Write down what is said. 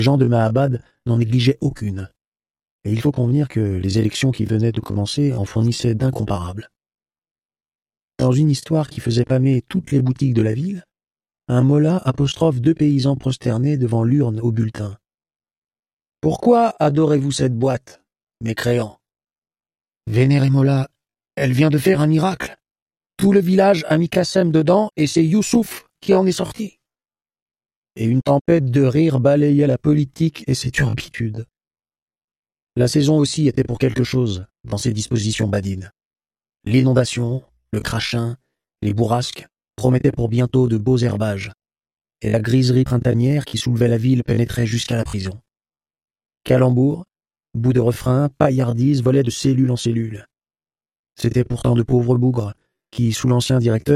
Les gens de Mahabad n'en négligeaient aucune. Et il faut convenir que les élections qui venaient de commencer en fournissaient d'incomparables. Dans une histoire qui faisait pâmer toutes les boutiques de la ville, un mollah apostrophe 2 paysans prosternés devant l'urne au bulletin. « Pourquoi adorez-vous cette boîte, mécréants ? » ?»« Vénéré mollah, elle vient de faire un miracle. Tout le village a mis Kassem dedans et c'est Youssouf qui en est sorti. » Et une tempête de rire balayait la politique et ses turpitudes. La saison aussi était pour quelque chose dans ses dispositions badines. L'inondation, le crachin, les bourrasques promettaient pour bientôt de beaux herbages, et la griserie printanière qui soulevait la ville pénétrait jusqu'à la prison. Calembours, bouts de refrain, paillardises volaient de cellule en cellule. C'étaient pourtant de pauvres bougres qui, sous l'ancien directeur,